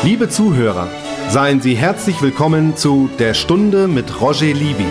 Liebe Zuhörer, seien Sie herzlich willkommen zu Der Stunde mit Roger Libby.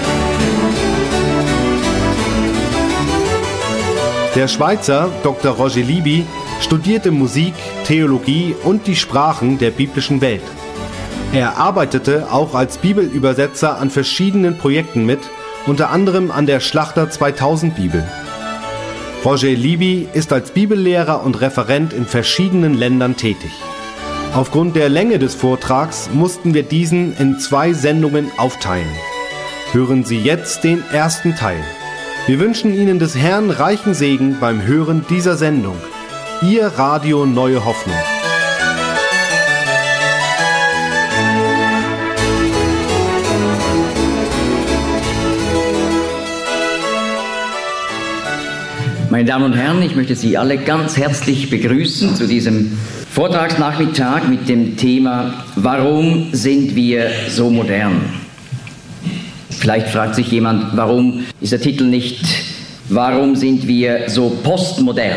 Der Schweizer Dr. Roger Libby studierte Musik, Theologie und die Sprachen der biblischen Welt. Er arbeitete auch als Bibelübersetzer an verschiedenen Projekten mit, unter anderem an der Schlachter 2000 Bibel. Roger Libby ist als Bibellehrer und Referent in verschiedenen Ländern tätig. Aufgrund der Länge des Vortrags mussten wir diesen in 2 Sendungen aufteilen. Hören Sie jetzt den ersten Teil. Wir wünschen Ihnen des Herrn reichen Segen beim Hören dieser Sendung. Ihr Radio Neue Hoffnung. Meine Damen und Herren, ich möchte Sie alle ganz herzlich begrüßen zu diesem Vortragsnachmittag mit dem Thema Warum sind wir so modern? Vielleicht fragt sich jemand, warum ist der Titel nicht Warum sind wir so postmodern?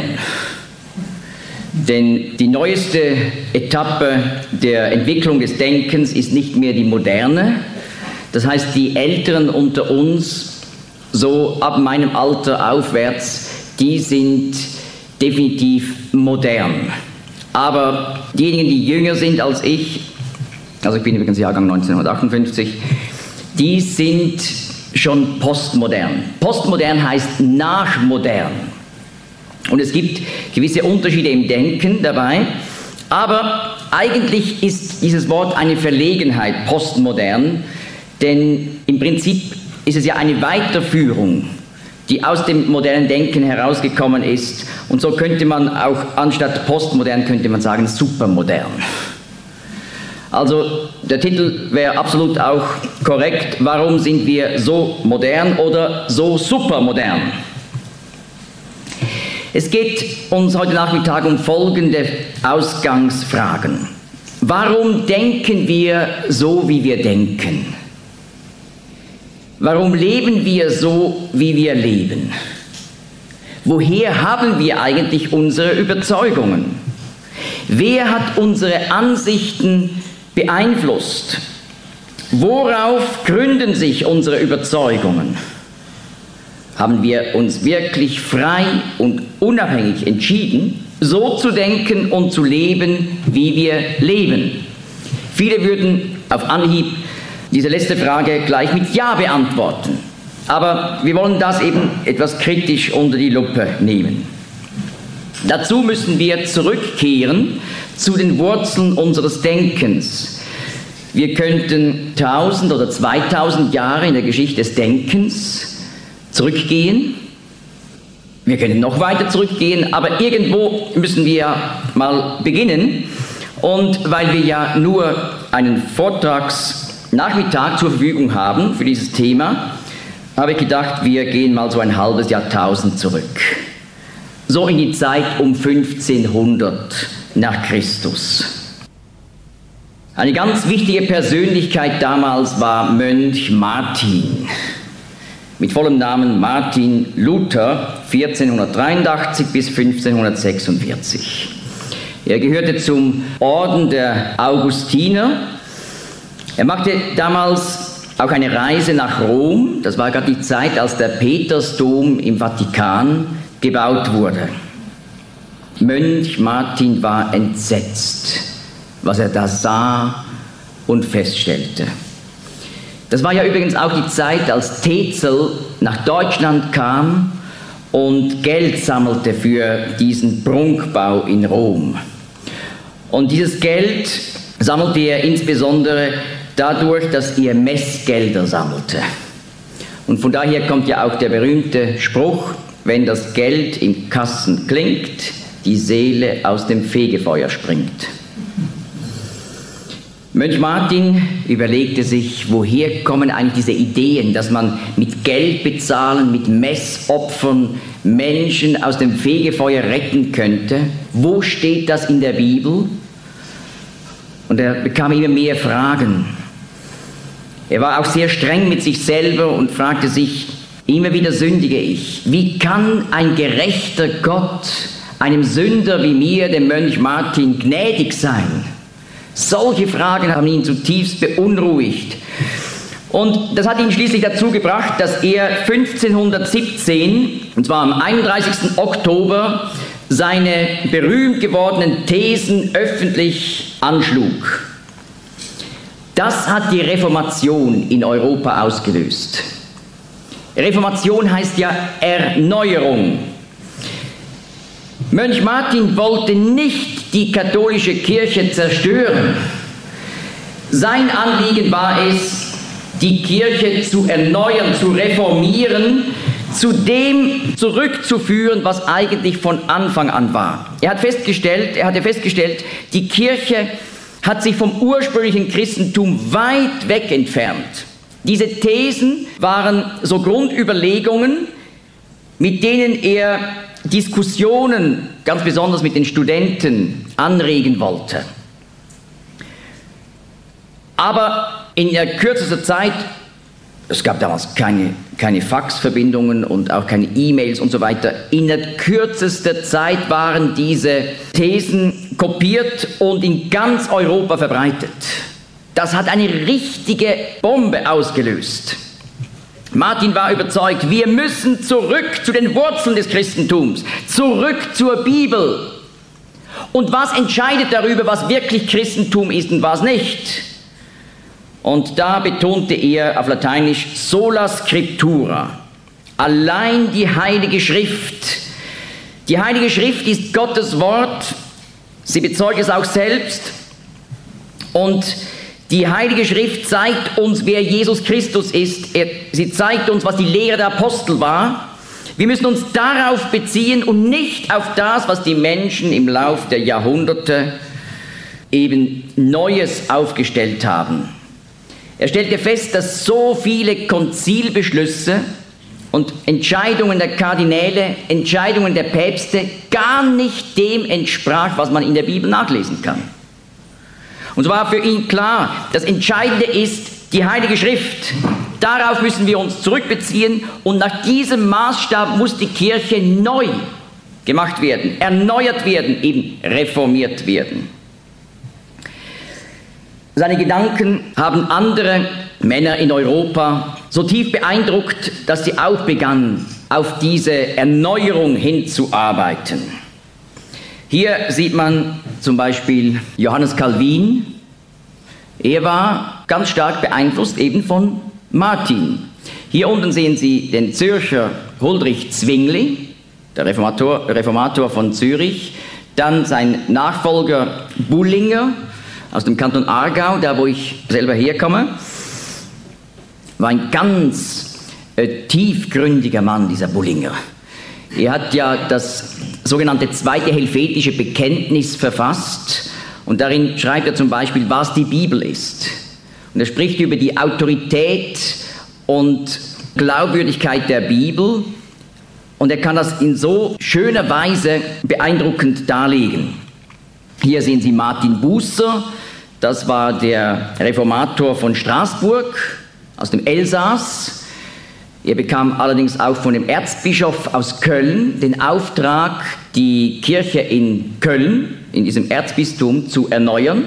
Denn die neueste Etappe der Entwicklung des Denkens ist nicht mehr die moderne. Das heißt, die Älteren unter uns, so ab meinem Alter aufwärts, die sind definitiv modern. Aber diejenigen, die jünger sind als ich, also ich bin übrigens Jahrgang 1958, die sind schon postmodern. Postmodern heißt nachmodern. Und es gibt gewisse Unterschiede im Denken dabei, aber eigentlich ist dieses Wort eine Verlegenheit, postmodern, denn im Prinzip ist es ja eine Weiterführung, die aus dem modernen Denken herausgekommen ist. Und so könnte man auch, anstatt postmodern, könnte man sagen supermodern. Also der Titel wäre absolut auch korrekt. Warum sind wir so modern oder so supermodern? Es geht uns heute Nachmittag um folgende Ausgangsfragen. Warum denken wir so, wie wir denken? Warum leben wir so, wie wir leben? Woher haben wir eigentlich unsere Überzeugungen? Wer hat unsere Ansichten beeinflusst? Worauf gründen sich unsere Überzeugungen? Haben wir uns wirklich frei und unabhängig entschieden, so zu denken und zu leben, wie wir leben? Viele würden auf Anhieb diese letzte Frage gleich mit Ja beantworten. Aber wir wollen das eben etwas kritisch unter die Lupe nehmen. Dazu müssen wir zurückkehren zu den Wurzeln unseres Denkens. Wir könnten 1000 oder 2000 Jahre in der Geschichte des Denkens zurückgehen. Wir können noch weiter zurückgehen, aber irgendwo müssen wir ja mal beginnen. Und weil wir ja nur einen Vortragsnachmittag zur Verfügung haben für dieses Thema, habe ich gedacht, wir gehen mal so ein halbes Jahrtausend zurück. So in die Zeit um 1500 nach Christus. Eine ganz wichtige Persönlichkeit damals war Mönch Martin. Mit vollem Namen Martin Luther, 1483 bis 1546. Er gehörte zum Orden der Augustiner. Er machte damals auch eine Reise nach Rom. Das war gerade die Zeit, als der Petersdom im Vatikan gebaut wurde. Mönch Martin war entsetzt, was er da sah und feststellte. Das war ja übrigens auch die Zeit, als Tetzel nach Deutschland kam und Geld sammelte für diesen Prunkbau in Rom. Und dieses Geld sammelte er insbesondere dadurch, dass er Messgelder sammelte. Und von daher kommt ja auch der berühmte Spruch, wenn das Geld im Kassen klingt, die Seele aus dem Fegefeuer springt. Mönch Martin überlegte sich, woher kommen eigentlich diese Ideen, dass man mit Geld bezahlen, mit Messopfern Menschen aus dem Fegefeuer retten könnte. Wo steht das in der Bibel? Und er bekam immer mehr Fragen. Er war auch sehr streng mit sich selber und fragte sich, immer wieder sündige ich. Wie kann ein gerechter Gott einem Sünder wie mir, dem Mönch Martin, gnädig sein? Solche Fragen haben ihn zutiefst beunruhigt. Und das hat ihn schließlich dazu gebracht, dass er 1517, und zwar am 31. Oktober, seine berühmt gewordenen Thesen öffentlich anschlug. Das hat die Reformation in Europa ausgelöst. Reformation heißt ja Erneuerung. Mönch Martin wollte nicht die katholische Kirche zerstören. Sein Anliegen war es, die Kirche zu erneuern, zu reformieren, zu dem zurückzuführen, was eigentlich von Anfang an war. Er hatte festgestellt, die Kirche hat sich vom ursprünglichen Christentum weit weg entfernt. Diese Thesen waren so Grundüberlegungen, mit denen er Diskussionen, ganz besonders mit den Studenten, anregen wollte. Aber in der kürzester Zeit, es gab damals keine Faxverbindungen und auch keine E-Mails und so weiter, in der kürzester Zeit waren diese Thesen kopiert und in ganz Europa verbreitet. Das hat eine richtige Bombe ausgelöst. Martin war überzeugt, wir müssen zurück zu den Wurzeln des Christentums, zurück zur Bibel. Und was entscheidet darüber, was wirklich Christentum ist und was nicht? Und da betonte er auf Lateinisch sola scriptura, allein die Heilige Schrift. Die Heilige Schrift ist Gottes Wort, sie bezeugt es auch selbst. Und die Heilige Schrift zeigt uns, wer Jesus Christus ist. Sie zeigt uns, was die Lehre der Apostel war. Wir müssen uns darauf beziehen und nicht auf das, was die Menschen im Lauf der Jahrhunderte eben Neues aufgestellt haben. Er stellte fest, dass so viele Konzilbeschlüsse und Entscheidungen der Kardinäle, Entscheidungen der Päpste gar nicht dem entsprach, was man in der Bibel nachlesen kann. Und so war für ihn klar, das Entscheidende ist die Heilige Schrift. Darauf müssen wir uns zurückbeziehen und nach diesem Maßstab muss die Kirche neu gemacht werden, erneuert werden, eben reformiert werden. Seine Gedanken haben andere Männer in Europa so tief beeindruckt, dass sie auch begannen, auf diese Erneuerung hinzuarbeiten. Hier sieht man zum Beispiel Johannes Calvin. Er war ganz stark beeinflusst eben von Martin. Hier unten sehen Sie den Zürcher Huldrych Zwingli, der Reformator von Zürich, dann sein Nachfolger Bullinger aus dem Kanton Aargau, da wo ich selber herkomme, war ein ganz tiefgründiger Mann, dieser Bullinger. Er hat ja das sogenannte Zweite Helvetische Bekenntnis verfasst und darin schreibt er zum Beispiel, was die Bibel ist. Und er spricht über die Autorität und Glaubwürdigkeit der Bibel und er kann das in so schöner Weise beeindruckend darlegen. Hier sehen Sie Martin Bucer, das war der Reformator von Straßburg aus dem Elsass. Er bekam allerdings auch von dem Erzbischof aus Köln den Auftrag, die Kirche in Köln, in diesem Erzbistum, zu erneuern.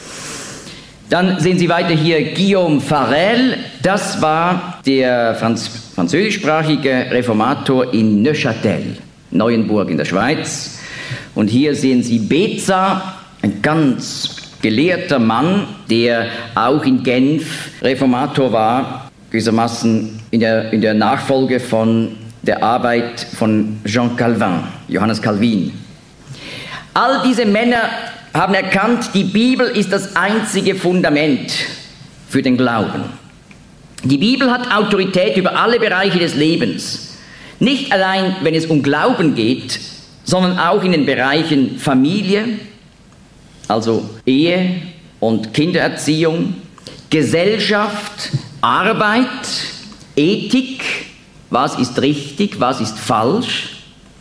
Dann sehen Sie weiter hier Guillaume Farel, das war der französischsprachige Reformator in Neuchâtel, Neuenburg in der Schweiz. Und hier sehen Sie Beza, ein ganz gelehrter Mann, der auch in Genf Reformator war, gewissermaßen in der Nachfolge von der Arbeit von Jean Calvin, Johannes Calvin. All diese Männer haben erkannt, die Bibel ist das einzige Fundament für den Glauben. Die Bibel hat Autorität über alle Bereiche des Lebens. Nicht allein, wenn es um Glauben geht, sondern auch in den Bereichen Familie, also Ehe und Kindererziehung, Gesellschaft, Arbeit, Ethik, was ist richtig, was ist falsch,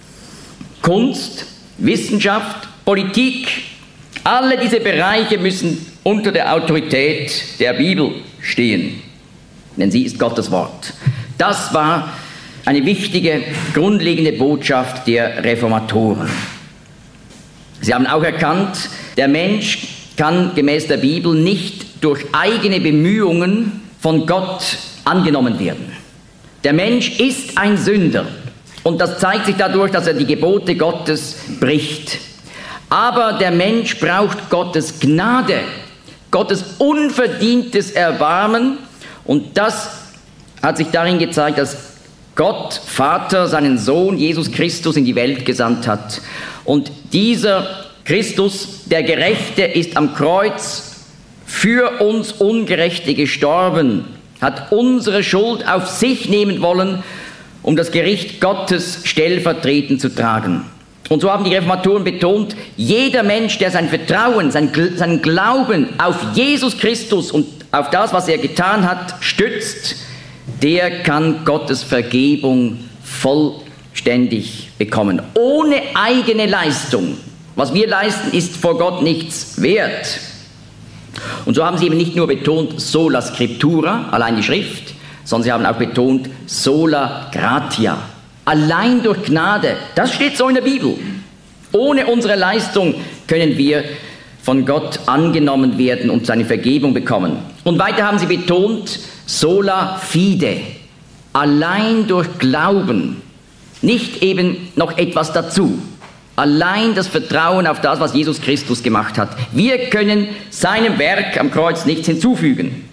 Kunst, Wissenschaft, Politik, alle diese Bereiche müssen unter der Autorität der Bibel stehen, denn sie ist Gottes Wort. Das war eine wichtige, grundlegende Botschaft der Reformatoren. Sie haben auch erkannt, der Mensch kann gemäß der Bibel nicht durch eigene Bemühungen von Gott angenommen werden. Der Mensch ist ein Sünder und das zeigt sich dadurch, dass er die Gebote Gottes bricht. Aber der Mensch braucht Gottes Gnade, Gottes unverdientes Erbarmen, und das hat sich darin gezeigt, dass Gott, Vater, seinen Sohn Jesus Christus in die Welt gesandt hat. Und dieser Christus, der Gerechte, ist am Kreuz für uns Ungerechte gestorben, hat unsere Schuld auf sich nehmen wollen, um das Gericht Gottes stellvertretend zu tragen. Und so haben die Reformatoren betont, jeder Mensch, der sein Vertrauen, seinen Glauben auf Jesus Christus und auf das, was er getan hat, stützt, der kann Gottes Vergebung vollständig bekommen. Ohne eigene Leistung. Was wir leisten, ist vor Gott nichts wert. Und so haben sie eben nicht nur betont sola scriptura, allein die Schrift, sondern sie haben auch betont sola gratia, allein durch Gnade. Das steht so in der Bibel. Ohne unsere Leistung können wir von Gott angenommen werden und seine Vergebung bekommen. Und weiter haben sie betont sola fide, allein durch Glauben, nicht eben noch etwas dazu. Allein das Vertrauen auf das, was Jesus Christus gemacht hat. Wir können seinem Werk am Kreuz nichts hinzufügen.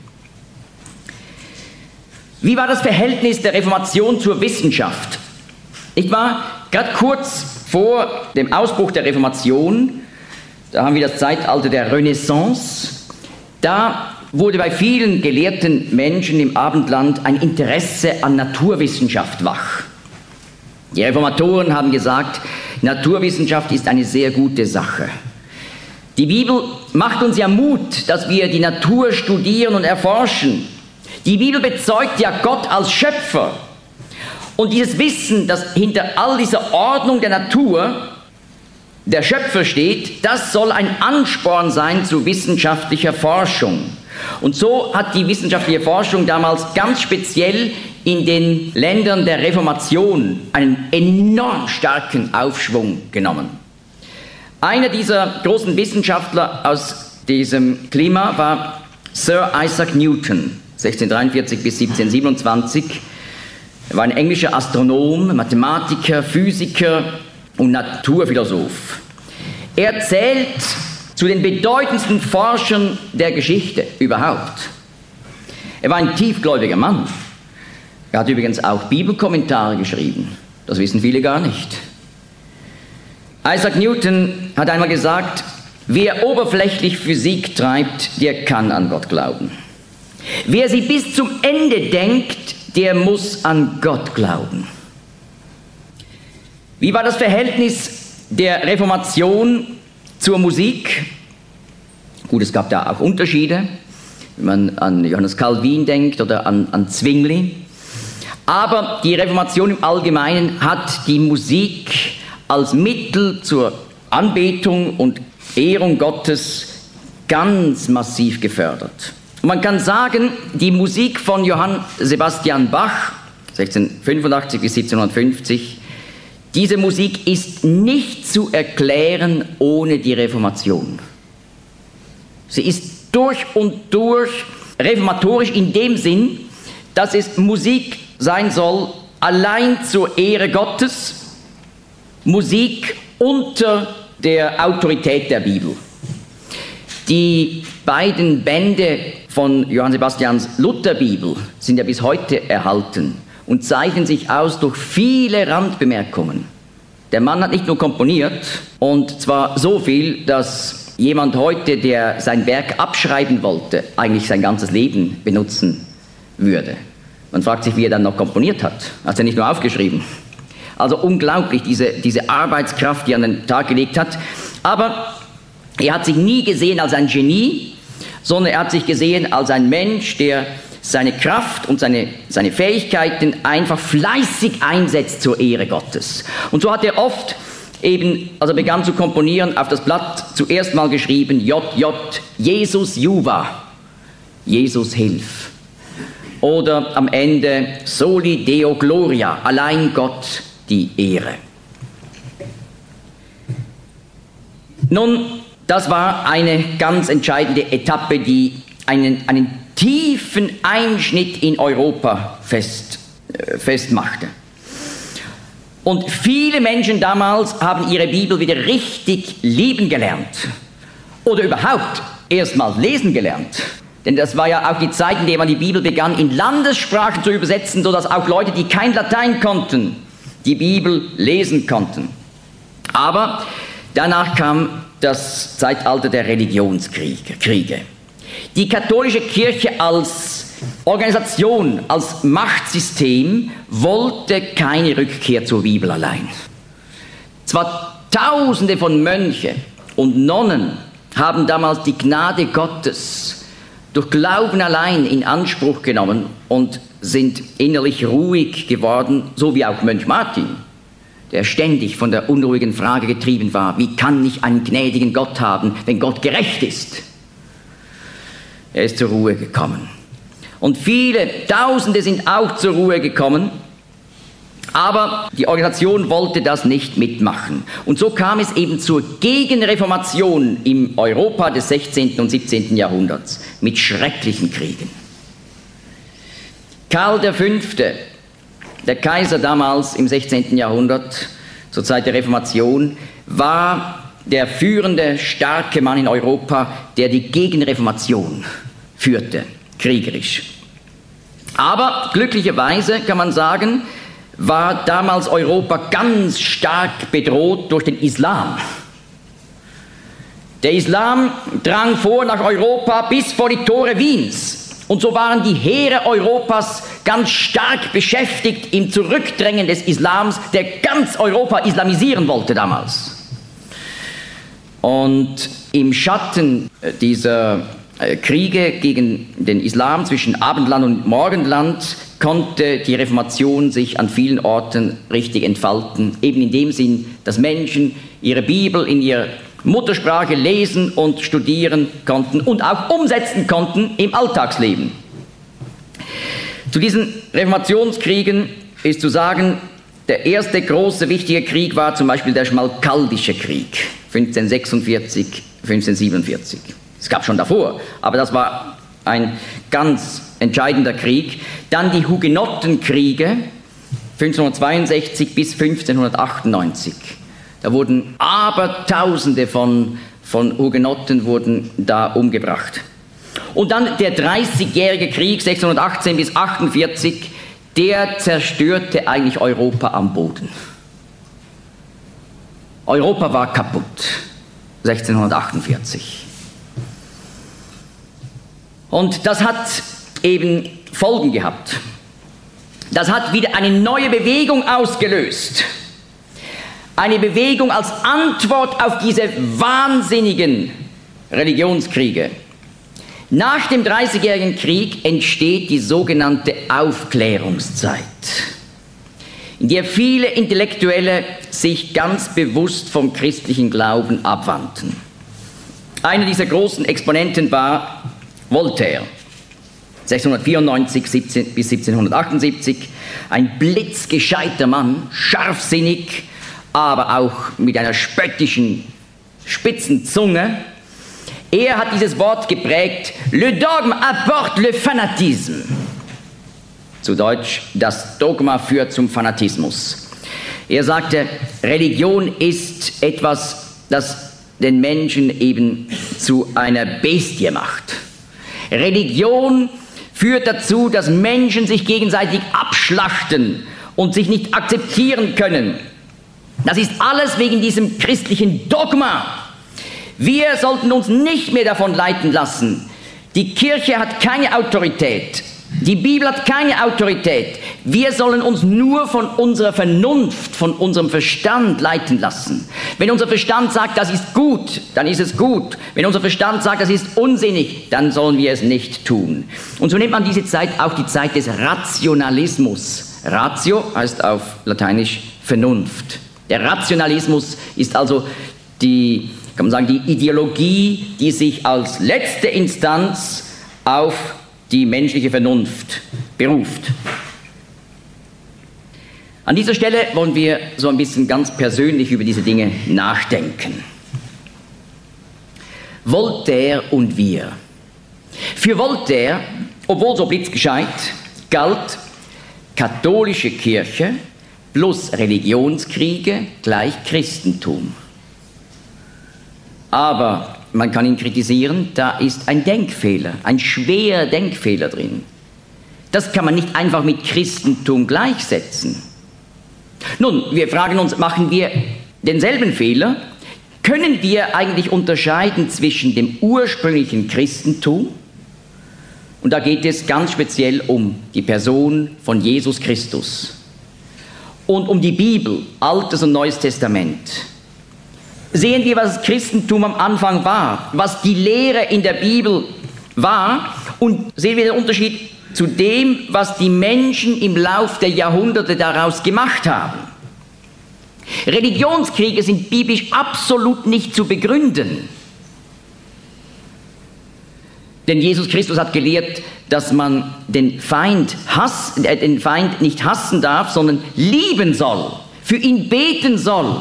Wie war das Verhältnis der Reformation zur Wissenschaft? Ich war gerade kurz vor dem Ausbruch der Reformation, da haben wir das Zeitalter der Renaissance, da wurde bei vielen gelehrten Menschen im Abendland ein Interesse an Naturwissenschaft wach. Die Reformatoren haben gesagt, Naturwissenschaft ist eine sehr gute Sache. Die Bibel macht uns ja Mut, dass wir die Natur studieren und erforschen. Die Bibel bezeugt ja Gott als Schöpfer. Und dieses Wissen, dass hinter all dieser Ordnung der Natur der Schöpfer steht, das soll ein Ansporn sein zu wissenschaftlicher Forschung. Und so hat die wissenschaftliche Forschung damals ganz speziell in den Ländern der Reformation einen enorm starken Aufschwung genommen. Einer dieser großen Wissenschaftler aus diesem Klima war Sir Isaac Newton, 1643 bis 1727. Er war ein englischer Astronom, Mathematiker, Physiker und Naturphilosoph. Er zählt zu den bedeutendsten Forschern der Geschichte überhaupt. Er war ein tiefgläubiger Mann. Er hat übrigens auch Bibelkommentare geschrieben. Das wissen viele gar nicht. Isaac Newton hat einmal gesagt, wer oberflächlich Physik treibt, der kann an Gott glauben. Wer sie bis zum Ende denkt, der muss an Gott glauben. Wie war das Verhältnis der Reformation zur Musik? Gut, es gab da auch Unterschiede, wenn man an Johannes Calvin denkt oder an Zwingli. Aber die Reformation im Allgemeinen hat die Musik als Mittel zur Anbetung und Ehrung Gottes ganz massiv gefördert. Und man kann sagen, die Musik von Johann Sebastian Bach, 1685 bis 1750, diese Musik ist nicht zu erklären ohne die Reformation. Sie ist durch und durch reformatorisch in dem Sinn, dass es Musik sein soll, allein zur Ehre Gottes, Musik unter der Autorität der Bibel. Die beiden Bände von Johann Sebastians Lutherbibel sind ja bis heute erhalten und zeichnen sich aus durch viele Randbemerkungen. Der Mann hat nicht nur komponiert, und zwar so viel, dass jemand heute, der sein Werk abschreiben wollte, eigentlich sein ganzes Leben benutzen würde. Man fragt sich, wie er dann noch komponiert hat. Hat er nicht nur aufgeschrieben. Also unglaublich, diese Arbeitskraft, die er an den Tag gelegt hat. Aber er hat sich nie gesehen als ein Genie, sondern er hat sich gesehen als ein Mensch, der seine Kraft und seine Fähigkeiten einfach fleißig einsetzt zur Ehre Gottes. Und so hat er oft eben, als er begann zu komponieren, auf das Blatt zuerst mal geschrieben, JJ, Jesus Juva, Jesus hilf. Oder am Ende, Soli Deo Gloria, allein Gott die Ehre. Nun, das war eine ganz entscheidende Etappe, die einen tiefen Einschnitt in Europa festmachte. Und viele Menschen damals haben ihre Bibel wieder richtig lieben gelernt. Oder überhaupt erstmal lesen gelernt. Denn das war ja auch die Zeit, in der man die Bibel begann, in Landessprachen zu übersetzen, sodass auch Leute, die kein Latein konnten, die Bibel lesen konnten. Aber danach kam das Zeitalter der Religionskriege. Die katholische Kirche als Organisation, als Machtsystem wollte keine Rückkehr zur Bibel allein. Zwar Tausende von Mönchen und Nonnen haben damals die Gnade Gottes durch Glauben allein in Anspruch genommen und sind innerlich ruhig geworden, so wie auch Mönch Martin, der ständig von der unruhigen Frage getrieben war: Wie kann ich einen gnädigen Gott haben, wenn Gott gerecht ist? Er ist zur Ruhe gekommen. Und viele Tausende sind auch zur Ruhe gekommen, aber die Organisation wollte das nicht mitmachen. Und so kam es eben zur Gegenreformation im Europa des 16. und 17. Jahrhunderts mit schrecklichen Kriegen. Karl V., der Kaiser damals im 16. Jahrhundert, zur Zeit der Reformation, war der führende, starke Mann in Europa, der die Gegenreformation führte, kriegerisch. Aber glücklicherweise kann man sagen, war damals Europa ganz stark bedroht durch den Islam. Der Islam drang vor nach Europa bis vor die Tore Wiens. Und so waren die Heere Europas ganz stark beschäftigt im Zurückdrängen des Islams, der ganz Europa islamisieren wollte damals. Und im Schatten dieser Kriege gegen den Islam zwischen Abendland und Morgenland konnte die Reformation sich an vielen Orten richtig entfalten, eben in dem Sinn, dass Menschen ihre Bibel in ihrer Muttersprache lesen und studieren konnten und auch umsetzen konnten im Alltagsleben. Zu diesen Reformationskriegen ist zu sagen, der erste große wichtige Krieg war zum Beispiel der Schmalkaldische Krieg, 1546, 1547. Es gab schon davor, aber das war ein ganz entscheidender Krieg. Dann die Hugenottenkriege, 1562 bis 1598. Da wurden Abertausende von Hugenotten wurden da umgebracht. Und dann der 30-jährige Krieg, 1618 bis 1848, der zerstörte eigentlich Europa am Boden. Europa war kaputt, 1648. Und das hat eben Folgen gehabt. Das hat wieder eine neue Bewegung ausgelöst. Eine Bewegung als Antwort auf diese wahnsinnigen Religionskriege. Nach dem Dreißigjährigen Krieg entsteht die sogenannte Aufklärungszeit, in der viele Intellektuelle sich ganz bewusst vom christlichen Glauben abwandten. Einer dieser großen Exponenten war Voltaire, 1694 bis 1778, ein blitzgescheiter Mann, scharfsinnig, aber auch mit einer spöttischen, spitzen Zunge. Er hat dieses Wort geprägt: Le dogme apporte le fanatisme. Zu Deutsch, das Dogma führt zum Fanatismus. Er sagte, Religion ist etwas, das den Menschen eben zu einer Bestie macht. Religion führt dazu, dass Menschen sich gegenseitig abschlachten und sich nicht akzeptieren können. Das ist alles wegen diesem christlichen Dogma. Wir sollten uns nicht mehr davon leiten lassen. Die Kirche hat keine Autorität. Die Bibel hat keine Autorität. Wir sollen uns nur von unserer Vernunft, von unserem Verstand leiten lassen. Wenn unser Verstand sagt, das ist gut, dann ist es gut. Wenn unser Verstand sagt, das ist unsinnig, dann sollen wir es nicht tun. Und so nennt man diese Zeit auch die Zeit des Rationalismus. Ratio heißt auf Lateinisch Vernunft. Der Rationalismus ist also die Ideologie, die sich als letzte Instanz auf die menschliche Vernunft beruft. An dieser Stelle wollen wir so ein bisschen ganz persönlich über diese Dinge nachdenken. Voltaire und wir. Für Voltaire, obwohl so blitzgescheit, galt katholische Kirche plus Religionskriege gleich Christentum. Aber man kann ihn kritisieren, da ist ein Denkfehler, ein schwerer Denkfehler drin. Das kann man nicht einfach mit Christentum gleichsetzen. Nun, wir fragen uns, machen wir denselben Fehler? Können wir eigentlich unterscheiden zwischen dem ursprünglichen Christentum, und da geht es ganz speziell um die Person von Jesus Christus, und um die Bibel, Altes und Neues Testament? Sehen wir, was das Christentum am Anfang war, was die Lehre in der Bibel war, und sehen wir den Unterschied zu dem, was die Menschen im Lauf der Jahrhunderte daraus gemacht haben. Religionskriege sind biblisch absolut nicht zu begründen. Denn Jesus Christus hat gelehrt, dass man den Feind nicht hassen darf, sondern lieben soll, für ihn beten soll.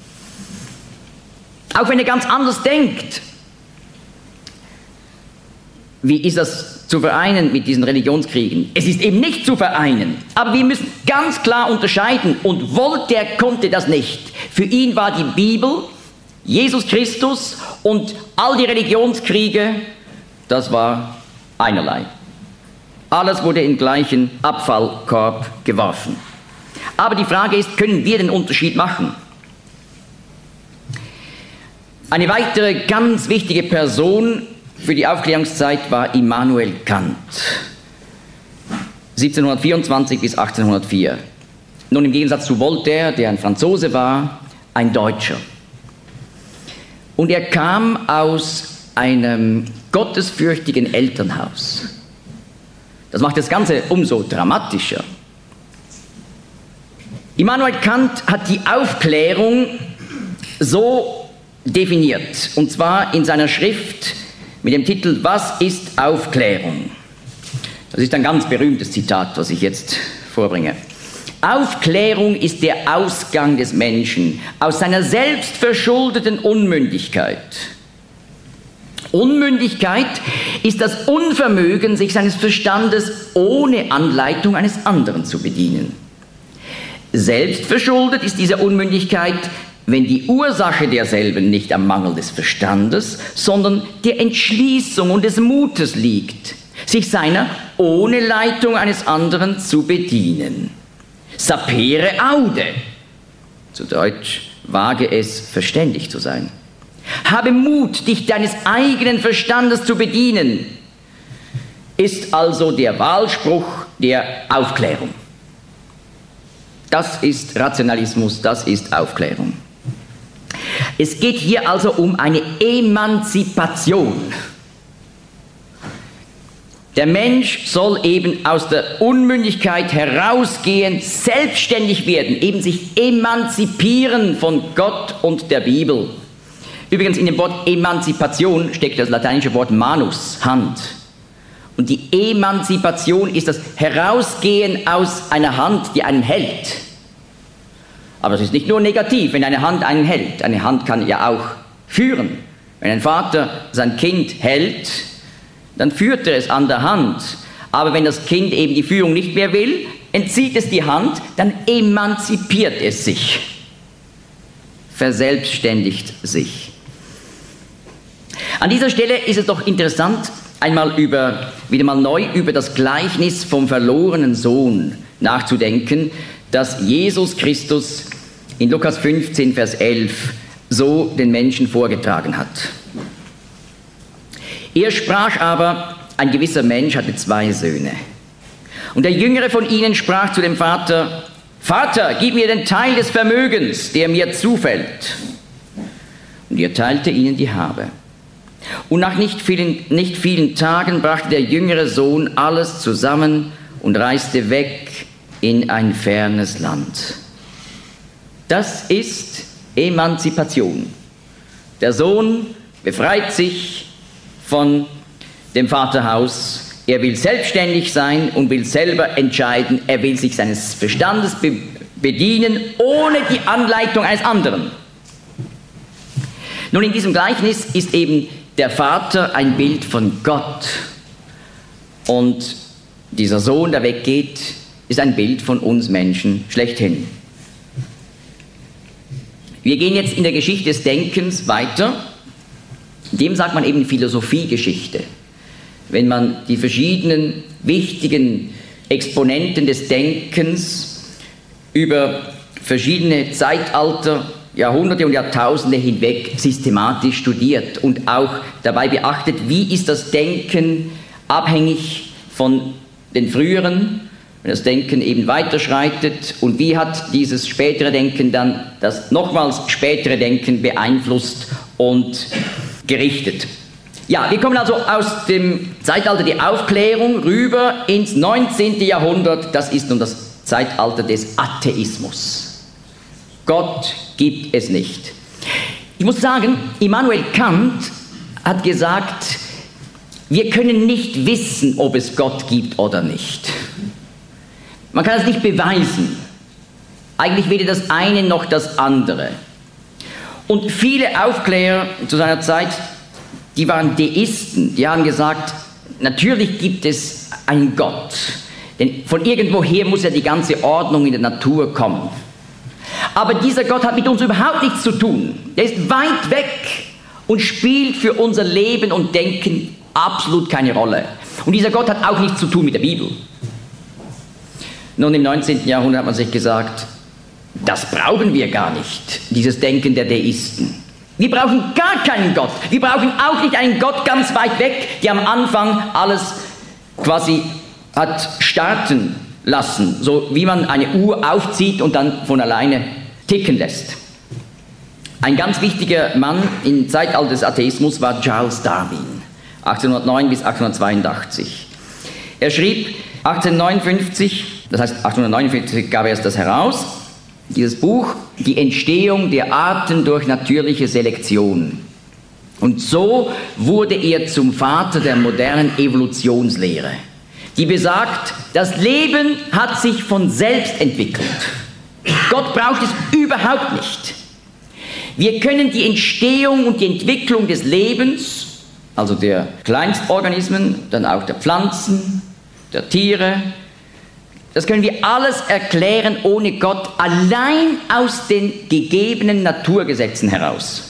Auch wenn er ganz anders denkt. Wie ist das zu vereinen mit diesen Religionskriegen? Es ist eben nicht zu vereinen, aber wir müssen ganz klar unterscheiden, und Voltaire konnte das nicht. Für ihn war die Bibel, Jesus Christus und all die Religionskriege, das war einerlei. Alles wurde in den gleichen Abfallkorb geworfen. Aber die Frage ist, können wir den Unterschied machen? Eine weitere ganz wichtige Person für die Aufklärungszeit war Immanuel Kant, 1724 bis 1804. Nun, im Gegensatz zu Voltaire, der ein Franzose war, ein Deutscher. Und er kam aus einem gottesfürchtigen Elternhaus. Das macht das Ganze umso dramatischer. Immanuel Kant hat die Aufklärung so definiert, und zwar in seiner Schrift mit dem Titel »Was ist Aufklärung?« Das ist ein ganz berühmtes Zitat, was ich jetzt vorbringe. Aufklärung ist der Ausgang des Menschen aus seiner selbstverschuldeten Unmündigkeit. Unmündigkeit ist das Unvermögen, sich seines Verstandes ohne Anleitung eines anderen zu bedienen. Selbstverschuldet ist diese Unmündigkeit, wenn die Ursache derselben nicht am Mangel des Verstandes, sondern der Entschließung und des Mutes liegt, sich seiner ohne Leitung eines anderen zu bedienen. Sapere aude, zu Deutsch, wage es, verständig zu sein. Habe Mut, dich deines eigenen Verstandes zu bedienen, ist also der Wahlspruch der Aufklärung. Das ist Rationalismus, das ist Aufklärung. Es geht hier also um eine Emanzipation. Der Mensch soll eben aus der Unmündigkeit herausgehen, selbstständig werden, eben sich emanzipieren von Gott und der Bibel. Übrigens, in dem Wort Emanzipation steckt das lateinische Wort manus, Hand. Und die Emanzipation ist das Herausgehen aus einer Hand, die einen hält. Aber es ist nicht nur negativ, wenn eine Hand einen hält. Eine Hand kann ja auch führen. Wenn ein Vater sein Kind hält, dann führt er es an der Hand. Aber wenn das Kind eben die Führung nicht mehr will, entzieht es die Hand, dann emanzipiert es sich, verselbstständigt sich. An dieser Stelle ist es doch interessant, wieder mal neu über das Gleichnis vom verlorenen Sohn nachzudenken, das Jesus Christus in Lukas 15, Vers 11 so den Menschen vorgetragen hat. Er sprach aber, ein gewisser Mensch hatte 2 Söhne. Und der jüngere von ihnen sprach zu dem Vater, Vater, gib mir den Teil des Vermögens, der mir zufällt. Und er teilte ihnen die Habe. Und nach nicht vielen Tagen brachte der jüngere Sohn alles zusammen und reiste weg in ein fernes Land. Das ist Emanzipation. Der Sohn befreit sich von dem Vaterhaus. Er will selbstständig sein und will selber entscheiden. Er will sich seines Verstandes bedienen, ohne die Anleitung eines anderen. Nun, in diesem Gleichnis ist eben der Vater ein Bild von Gott und dieser Sohn, der weggeht, ist ein Bild von uns Menschen schlechthin. Wir gehen jetzt in der Geschichte des Denkens weiter. Dem sagt man eben Philosophiegeschichte. Wenn man die verschiedenen wichtigen Exponenten des Denkens über verschiedene Zeitalter, Jahrhunderte und Jahrtausende hinweg systematisch studiert und auch dabei beachtet, wie ist das Denken abhängig von den früheren, wenn das Denken eben weiterschreitet, und wie hat dieses spätere Denken dann das nochmals spätere Denken beeinflusst und gerichtet. Ja, wir kommen also aus dem Zeitalter der Aufklärung rüber ins 19. Jahrhundert. Das ist nun das Zeitalter des Atheismus. Gott gibt es nicht. Ich muss sagen, Immanuel Kant hat gesagt, wir können nicht wissen, ob es Gott gibt oder nicht. Man kann es nicht beweisen. Eigentlich weder das eine noch das andere. Und viele Aufklärer zu seiner Zeit, die waren Deisten, die haben gesagt, natürlich gibt es einen Gott, denn von irgendwoher muss ja die ganze Ordnung in der Natur kommen. Aber dieser Gott hat mit uns überhaupt nichts zu tun. Der ist weit weg und spielt für unser Leben und Denken absolut keine Rolle. Und dieser Gott hat auch nichts zu tun mit der Bibel. Nun, im 19. Jahrhundert hat man sich gesagt, das brauchen wir gar nicht, dieses Denken der Deisten. Wir brauchen gar keinen Gott. Wir brauchen auch nicht einen Gott ganz weit weg, der am Anfang alles quasi hat starten lassen, so wie man eine Uhr aufzieht und dann von alleine ticken lässt. Ein ganz wichtiger Mann im Zeitalter des Atheismus war Charles Darwin, 1809 bis 1882. Er schrieb 1859, das heißt 1849 gab er erst das heraus, dieses Buch, Die Entstehung der Arten durch natürliche Selektion. Und so wurde er zum Vater der modernen Evolutionslehre, die besagt, das Leben hat sich von selbst entwickelt. Gott braucht es überhaupt nicht. Wir können die Entstehung und die Entwicklung des Lebens, also der Kleinstorganismen, dann auch der Pflanzen, der Tiere, das können wir alles erklären ohne Gott, allein aus den gegebenen Naturgesetzen heraus.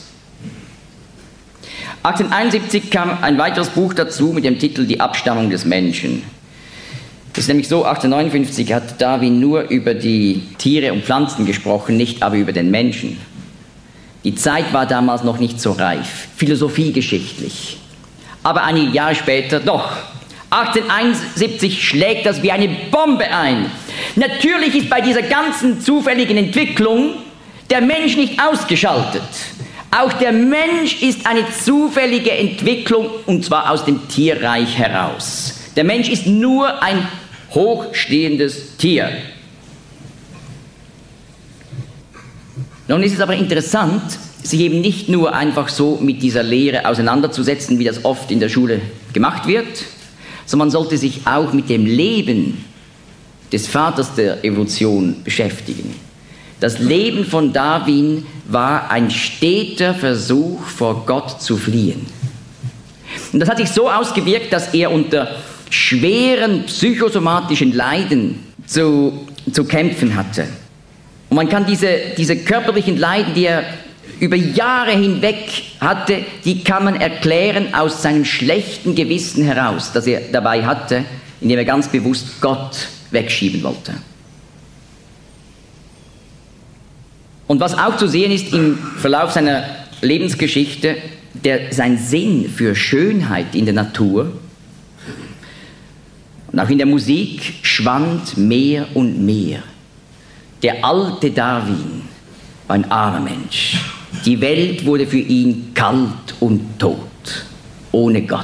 1871 kam ein weiteres Buch dazu mit dem Titel Die Abstammung des Menschen. Das ist nämlich so, 1859 hat Darwin nur über die Tiere und Pflanzen gesprochen, nicht aber über den Menschen. Die Zeit war damals noch nicht so reif, philosophiegeschichtlich. Aber einige Jahre später doch. 1871 schlägt das wie eine Bombe ein. Natürlich ist bei dieser ganzen zufälligen Entwicklung der Mensch nicht ausgeschaltet. Auch der Mensch ist eine zufällige Entwicklung, und zwar aus dem Tierreich heraus. Der Mensch ist nur ein hochstehendes Tier. Nun ist es aber interessant, sich eben nicht nur einfach so mit dieser Lehre auseinanderzusetzen, wie das oft in der Schule gemacht wird, sondern man sollte sich auch mit dem Leben des Vaters der Evolution beschäftigen. Das Leben von Darwin war ein steter Versuch, vor Gott zu fliehen. Und das hat sich so ausgewirkt, dass er unter schweren psychosomatischen Leiden zu kämpfen hatte. Und man kann diese körperlichen Leiden, die er über Jahre hinweg hatte, die kann man erklären aus seinem schlechten Gewissen heraus, das er dabei hatte, indem er ganz bewusst Gott wegschieben wollte. Und was auch zu sehen ist im Verlauf seiner Lebensgeschichte, sein Sinn für Schönheit in der Natur und auch in der Musik schwand mehr und mehr. Der alte Darwin war ein armer Mensch. Die Welt wurde für ihn kalt und tot, ohne Gott.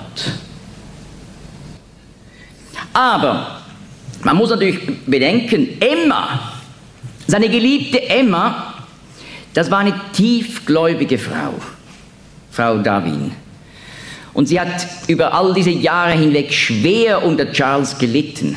Aber man muss natürlich bedenken, Emma, seine geliebte Emma, das war eine tiefgläubige Frau, Frau Darwin. Und sie hat über all diese Jahre hinweg schwer unter Charles gelitten.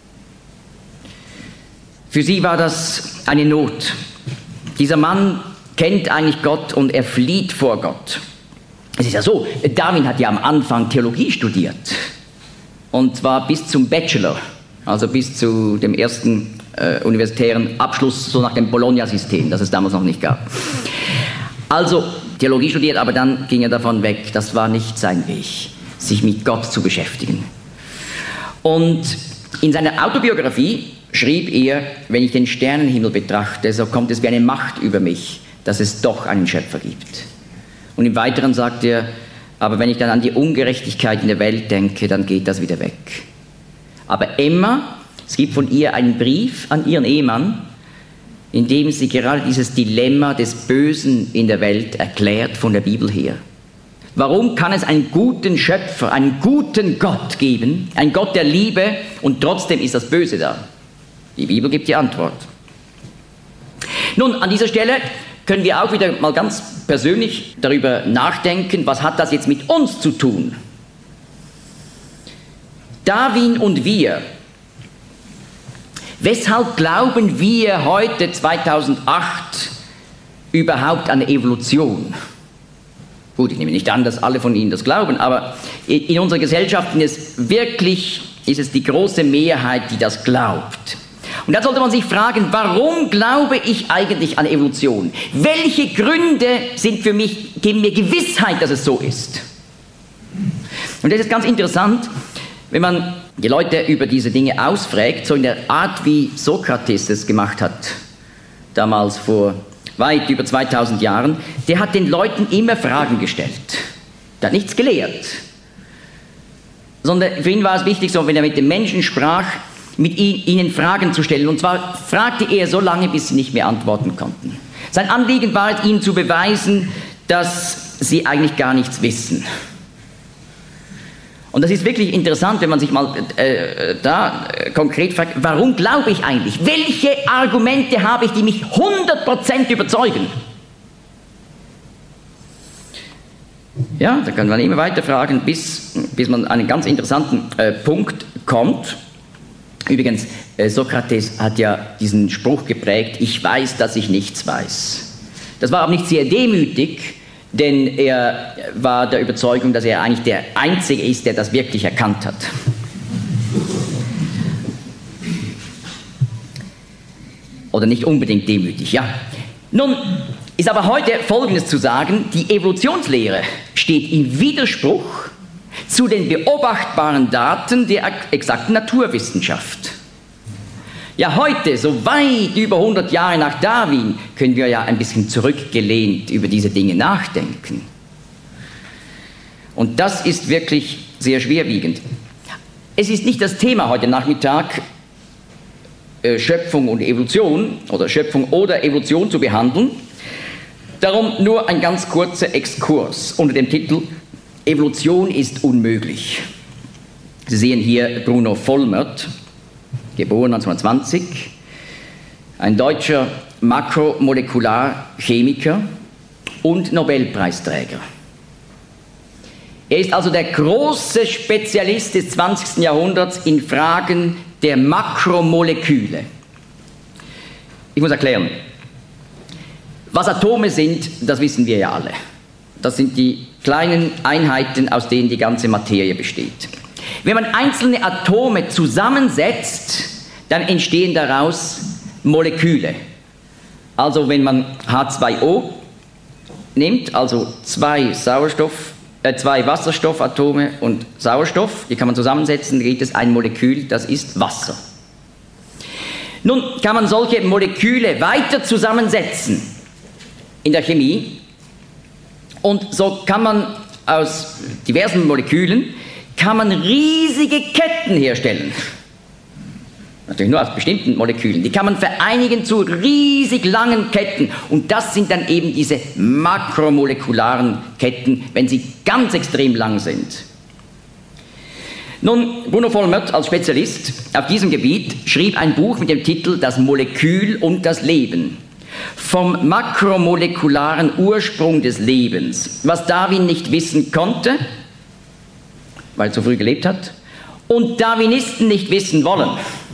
Für sie war das eine Not. Dieser Mann kennt eigentlich Gott und er flieht vor Gott. Es ist ja so, Darwin hat ja am Anfang Theologie studiert. Und zwar bis zum Bachelor, also bis zu dem ersten universitären Abschluss, so nach dem Bologna-System, das es damals noch nicht gab. Also Theologie studiert, aber dann ging er davon weg. Das war nicht sein Weg, sich mit Gott zu beschäftigen. Und in seiner Autobiografie schrieb er, wenn ich den Sternenhimmel betrachte, so kommt es wie eine Macht über mich, dass es doch einen Schöpfer gibt. Und im Weiteren sagt er, aber wenn ich dann an die Ungerechtigkeit in der Welt denke, dann geht das wieder weg. Aber Emma, es gibt von ihr einen Brief an ihren Ehemann, in dem sie gerade dieses Dilemma des Bösen in der Welt erklärt von der Bibel her. Warum kann es einen guten Schöpfer, einen guten Gott geben, einen Gott der Liebe, und trotzdem ist das Böse da? Die Bibel gibt die Antwort. Nun, an dieser Stelle können wir auch wieder mal ganz persönlich darüber nachdenken, was hat das jetzt mit uns zu tun? Darwin und wir. Weshalb glauben wir heute, 2008, überhaupt an Evolution? Gut, ich nehme nicht an, dass alle von Ihnen das glauben, aber in unserer Gesellschaft ist es die große Mehrheit, die das glaubt. Und da sollte man sich fragen, warum glaube ich eigentlich an Evolution? Welche Gründe geben mir Gewissheit, dass es so ist? Und das ist ganz interessant, wenn man die Leute über diese Dinge ausfragt, so in der Art, wie Sokrates es gemacht hat, damals vor weit über 2000 Jahren, der hat den Leuten immer Fragen gestellt. Der hat nichts gelehrt. Sondern für ihn war es wichtig, so, wenn er mit den Menschen sprach, mit ihnen Fragen zu stellen. Und zwar fragte er so lange, bis sie nicht mehr antworten konnten. Sein Anliegen war es, ihnen zu beweisen, dass sie eigentlich gar nichts wissen. Und das ist wirklich interessant, wenn man sich mal konkret fragt, warum glaube ich eigentlich? Welche Argumente habe ich, die mich 100% überzeugen? Ja, da kann man immer weiter fragen, bis man an einen ganz interessanten Punkt kommt. Übrigens, Sokrates hat ja diesen Spruch geprägt, ich weiß, dass ich nichts weiß. Das war aber nicht sehr demütig, denn er war der Überzeugung, dass er eigentlich der Einzige ist, der das wirklich erkannt hat. Oder nicht unbedingt demütig, ja. Nun ist aber heute Folgendes zu sagen, die Evolutionslehre steht im Widerspruch zu den beobachtbaren Daten der exakten Naturwissenschaft. Ja, heute, so weit über 100 Jahre nach Darwin, können wir ja ein bisschen zurückgelehnt über diese Dinge nachdenken. Und das ist wirklich sehr schwerwiegend. Es ist nicht das Thema heute Nachmittag, Schöpfung und Evolution oder Schöpfung oder Evolution zu behandeln. Darum nur ein ganz kurzer Exkurs unter dem Titel Evolution ist unmöglich. Sie sehen hier Bruno Vollmert, geboren 1920, ein deutscher Makromolekularchemiker und Nobelpreisträger. Er ist also der große Spezialist des 20. Jahrhunderts in Fragen der Makromoleküle. Ich muss erklären, was Atome sind, das wissen wir ja alle. Das sind die kleinen Einheiten, aus denen die ganze Materie besteht. Wenn man einzelne Atome zusammensetzt, dann entstehen daraus Moleküle. Also wenn man H2O nimmt, also zwei Wasserstoffatome und Sauerstoff, die kann man zusammensetzen, dann gibt es ein Molekül, das ist Wasser. Nun kann man solche Moleküle weiter zusammensetzen in der Chemie und so kann man aus diversen Molekülen riesige Ketten herstellen. Natürlich nur aus bestimmten Molekülen. Die kann man vereinigen zu riesig langen Ketten. Und das sind dann eben diese makromolekularen Ketten, wenn sie ganz extrem lang sind. Nun, Bruno Vollmert als Spezialist auf diesem Gebiet schrieb ein Buch mit dem Titel Das Molekül und das Leben. Vom makromolekularen Ursprung des Lebens, was Darwin nicht wissen konnte, weil er zu früh gelebt hat, und Darwinisten nicht wissen wollen.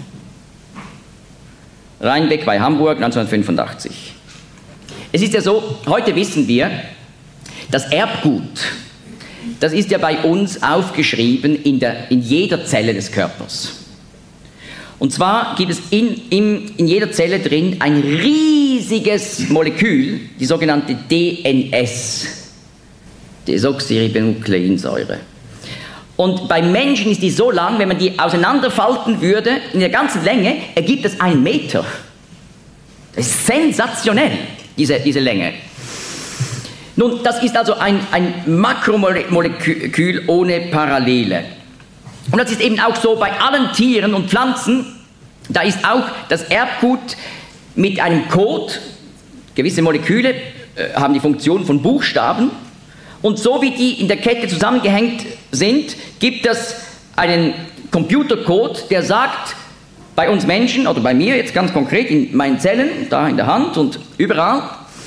Rheinbeck bei Hamburg, 1985. Es ist ja so, heute wissen wir, das Erbgut das ist ja bei uns aufgeschrieben in jeder Zelle des Körpers. Und zwar gibt es in jeder Zelle drin ein riesiges Molekül, die sogenannte DNS, Desoxyribonukleinsäure. Und beim Menschen ist die so lang, wenn man die auseinanderfalten würde, in der ganzen Länge, ergibt es 1 Meter. Das ist sensationell, diese Länge. Nun, das ist also ein Makromolekül ohne Parallele. Und das ist eben auch so bei allen Tieren und Pflanzen. Da ist auch das Erbgut mit einem Code. Gewisse Moleküle haben die Funktion von Buchstaben. Und so wie die in der Kette zusammengehängt sind, gibt es einen Computercode, der sagt, bei uns Menschen, oder bei mir jetzt ganz konkret, in meinen Zellen, da in der Hand und überall,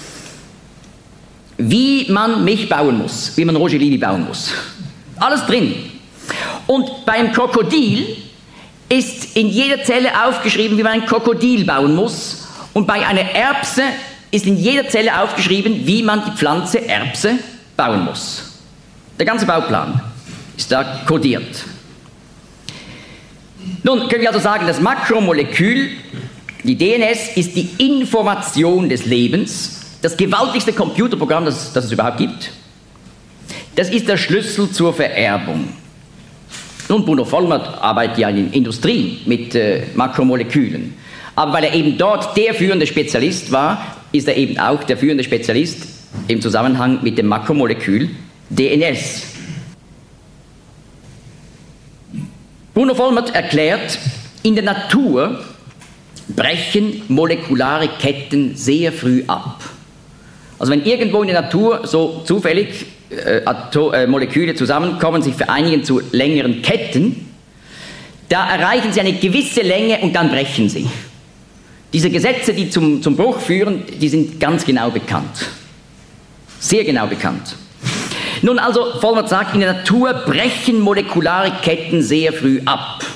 wie man mich bauen muss, wie man Roger Libby bauen muss. Alles drin. Und beim Krokodil ist in jeder Zelle aufgeschrieben, wie man ein Krokodil bauen muss. Und bei einer Erbse ist in jeder Zelle aufgeschrieben, wie man die Pflanze Erbse bauen muss. Der ganze Bauplan ist da kodiert. Nun können wir also sagen, das Makromolekül, die DNS, ist die Information des Lebens, das gewaltigste Computerprogramm, das es überhaupt gibt. Das ist der Schlüssel zur Vererbung. Nun, Bruno Vollmert arbeitet ja in der Industrie mit Makromolekülen. Aber weil er eben dort der führende Spezialist war, ist er eben auch der führende Spezialist im Zusammenhang mit dem Makromolekül DNS. Bruno Vollmert erklärt, in der Natur brechen molekulare Ketten sehr früh ab. Also wenn irgendwo in der Natur so zufällig Moleküle zusammenkommen, sich vereinigen zu längeren Ketten, da erreichen sie eine gewisse Länge und dann brechen sie. Diese Gesetze, die zum Bruch führen, die sind ganz genau bekannt. Sehr genau bekannt. Nun also, Vollmert sagt, in der Natur brechen molekulare Ketten sehr früh ab.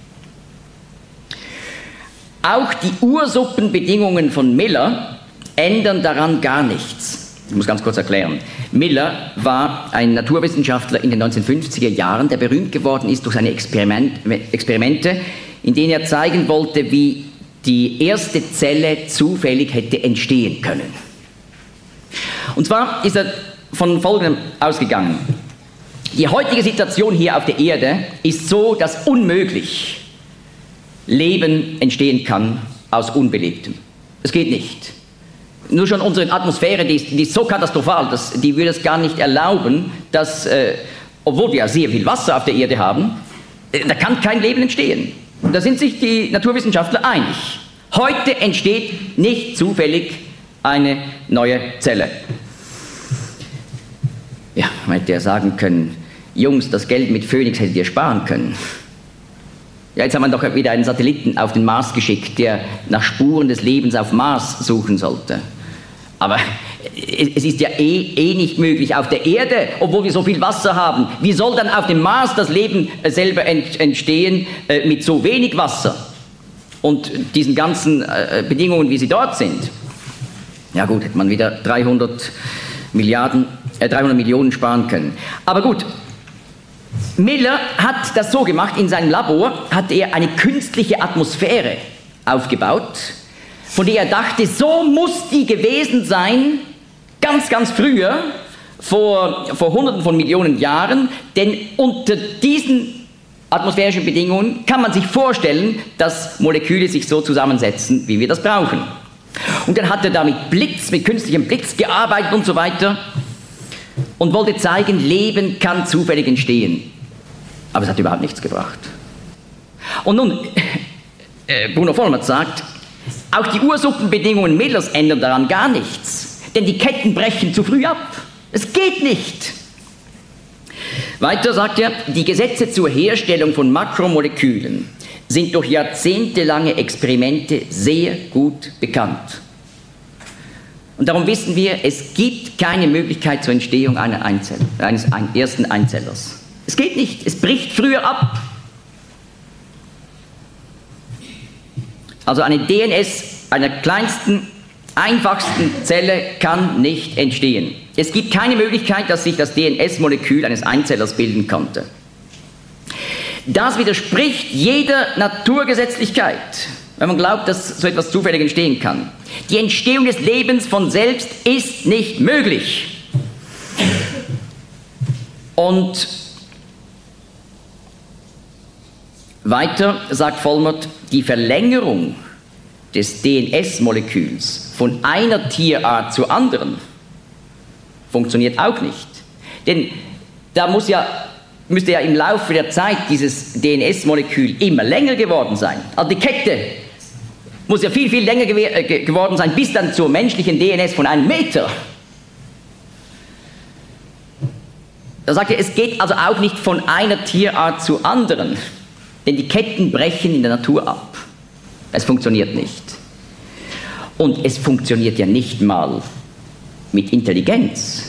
Auch die Ursuppenbedingungen von Miller ändern daran gar nichts. Ich muss ganz kurz erklären. Miller war ein Naturwissenschaftler in den 1950er Jahren, der berühmt geworden ist durch seine Experimente, in denen er zeigen wollte, wie die erste Zelle zufällig hätte entstehen können. Und zwar ist er von Folgendem ausgegangen. Die heutige Situation hier auf der Erde ist so, dass unmöglich Leben entstehen kann aus Unbelebtem. Es geht nicht. Nur schon unsere Atmosphäre, die ist so katastrophal, die würde es gar nicht erlauben, dass, obwohl wir sehr viel Wasser auf der Erde haben, da kann kein Leben entstehen. Da sind sich die Naturwissenschaftler einig. Heute entsteht nicht zufällig eine neue Zelle. Ja, man hätte ja sagen können, Jungs, das Geld mit Phoenix hättet ihr sparen können. Ja, jetzt haben wir doch wieder einen Satelliten auf den Mars geschickt, der nach Spuren des Lebens auf Mars suchen sollte. Aber es ist ja eh nicht möglich auf der Erde, obwohl wir so viel Wasser haben. Wie soll dann auf dem Mars das Leben selber entstehen mit so wenig Wasser und diesen ganzen Bedingungen, wie sie dort sind? Ja gut, hätte man wieder 300 Millionen sparen können. Aber gut, Miller hat das so gemacht, in seinem Labor hat er eine künstliche Atmosphäre aufgebaut, von der er dachte, so muss die gewesen sein, ganz, ganz früher, vor Hunderten von Millionen Jahren, denn unter diesen atmosphärischen Bedingungen kann man sich vorstellen, dass Moleküle sich so zusammensetzen, wie wir das brauchen. Und dann hat er da mit künstlichem Blitz gearbeitet und so weiter und wollte zeigen, Leben kann zufällig entstehen. Aber es hat überhaupt nichts gebracht. Und nun, Bruno Vollmert sagt, auch die Ursuppenbedingungen Millers ändern daran gar nichts, denn die Ketten brechen zu früh ab. Es geht nicht. Weiter sagt er, die Gesetze zur Herstellung von Makromolekülen sind durch jahrzehntelange Experimente sehr gut bekannt. Und darum wissen wir, es gibt keine Möglichkeit zur Entstehung eines ersten Einzellers. Es geht nicht, es bricht früher ab. Also eine DNS einer kleinsten, einfachsten Zelle kann nicht entstehen. Es gibt keine Möglichkeit, dass sich das DNS-Molekül eines Einzellers bilden konnte. Das widerspricht jeder Naturgesetzlichkeit, wenn man glaubt, dass so etwas zufällig entstehen kann. Die Entstehung des Lebens von selbst ist nicht möglich. Und weiter sagt Vollmert, die Verlängerung des DNS-Moleküls von einer Tierart zur anderen funktioniert auch nicht. Denn da müsste ja im Laufe der Zeit dieses DNS-Molekül immer länger geworden sein. Also die Kette muss ja viel, viel länger geworden sein, bis dann zur menschlichen DNS von 1 Meter. Da sagt er, es geht also auch nicht von einer Tierart zur anderen, denn die Ketten brechen in der Natur ab. Es funktioniert nicht. Und es funktioniert ja nicht mal mit Intelligenz.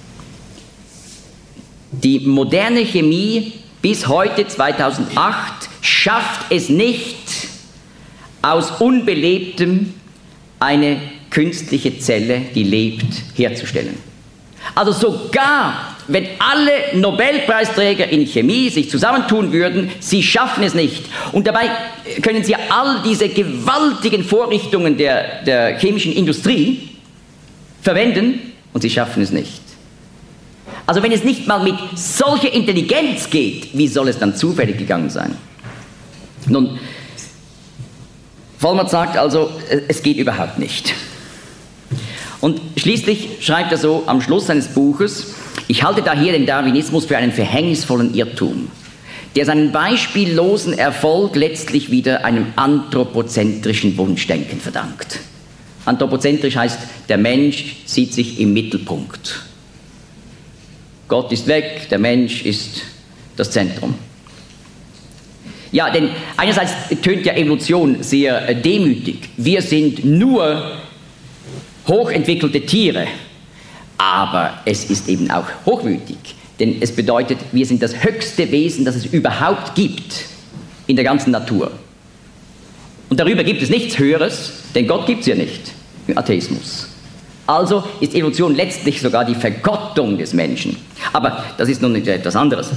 Die moderne Chemie bis heute 2008 schafft es nicht, aus Unbelebtem eine künstliche Zelle, die lebt, herzustellen. Also sogar wenn alle Nobelpreisträger in Chemie sich zusammentun würden, sie schaffen es nicht. Und dabei können sie all diese gewaltigen Vorrichtungen der chemischen Industrie verwenden und sie schaffen es nicht. Also wenn es nicht mal mit solcher Intelligenz geht, wie soll es dann zufällig gegangen sein? Nun, Vollmert sagt also, es geht überhaupt nicht. Und schließlich schreibt er so am Schluss seines Buches, ich halte daher den Darwinismus für einen verhängnisvollen Irrtum, der seinen beispiellosen Erfolg letztlich wieder einem anthropozentrischen Wunschdenken verdankt. Anthropozentrisch heißt, der Mensch sieht sich im Mittelpunkt. Gott ist weg, der Mensch ist das Zentrum. Ja, denn einerseits tönt ja Evolution sehr demütig. Wir sind nur hochentwickelte Tiere, aber es ist eben auch hochmütig, denn es bedeutet, wir sind das höchste Wesen, das es überhaupt gibt in der ganzen Natur. Und darüber gibt es nichts Höheres, denn Gott gibt es ja nicht, im Atheismus. Also ist Evolution letztlich sogar die Vergottung des Menschen. Aber das ist nun etwas anderes.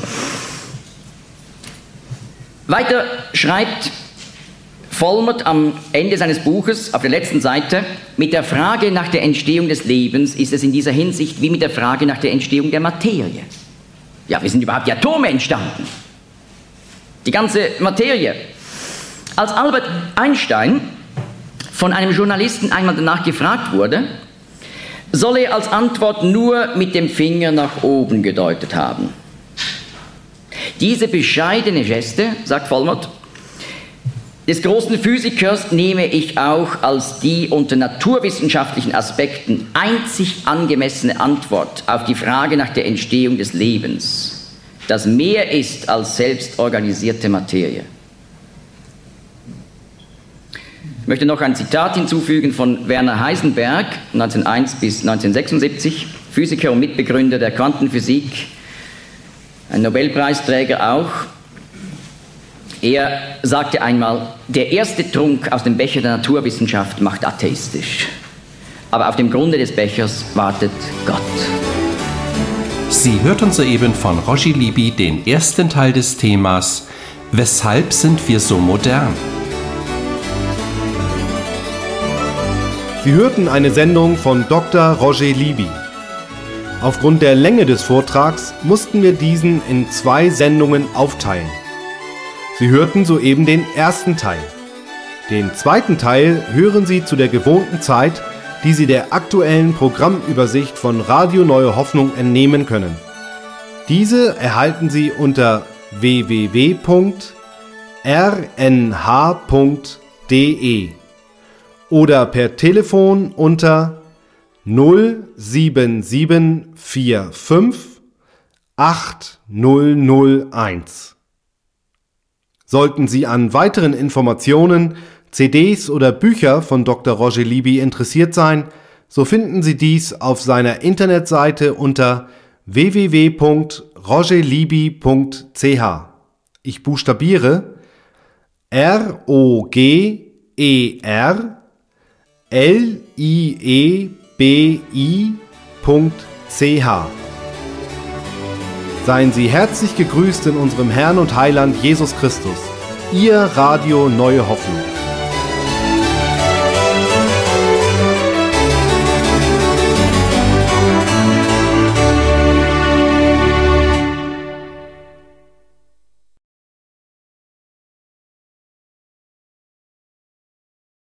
Weiter schreibt Vollmert am Ende seines Buches, auf der letzten Seite, mit der Frage nach der Entstehung des Lebens ist es in dieser Hinsicht wie mit der Frage nach der Entstehung der Materie. Ja, wie sind überhaupt die Atome entstanden? Die ganze Materie. Als Albert Einstein von einem Journalisten einmal danach gefragt wurde, soll er als Antwort nur mit dem Finger nach oben gedeutet haben. Diese bescheidene Geste, sagt Vollmert, des großen Physikers nehme ich auch als die unter naturwissenschaftlichen Aspekten einzig angemessene Antwort auf die Frage nach der Entstehung des Lebens, das mehr ist als selbst organisierte Materie. Ich möchte noch ein Zitat hinzufügen von Werner Heisenberg, 1901 bis 1976, Physiker und Mitbegründer der Quantenphysik, ein Nobelpreisträger auch. Er sagte einmal, der erste Trunk aus dem Becher der Naturwissenschaft macht atheistisch, aber auf dem Grunde des Bechers wartet Gott. Sie hörten soeben von Roger Libby den ersten Teil des Themas Weshalb sind wir so modern? Sie hörten eine Sendung von Dr. Roger Libby. Aufgrund der Länge des Vortrags mussten wir diesen in 2 Sendungen aufteilen. Sie hörten soeben den ersten Teil. Den zweiten Teil hören Sie zu der gewohnten Zeit, die Sie der aktuellen Programmübersicht von Radio Neue Hoffnung entnehmen können. Diese erhalten Sie unter www.rnh.de oder per Telefon unter 07745 8001. Sollten Sie an weiteren Informationen, CDs oder Bücher von Dr. Roger Libby interessiert sein, so finden Sie dies auf seiner Internetseite unter www.rogerlibby.ch. Ich buchstabiere ROGERLIEBI.ch. Seien Sie herzlich gegrüßt in unserem Herrn und Heiland Jesus Christus. Ihr Radio Neue Hoffnung.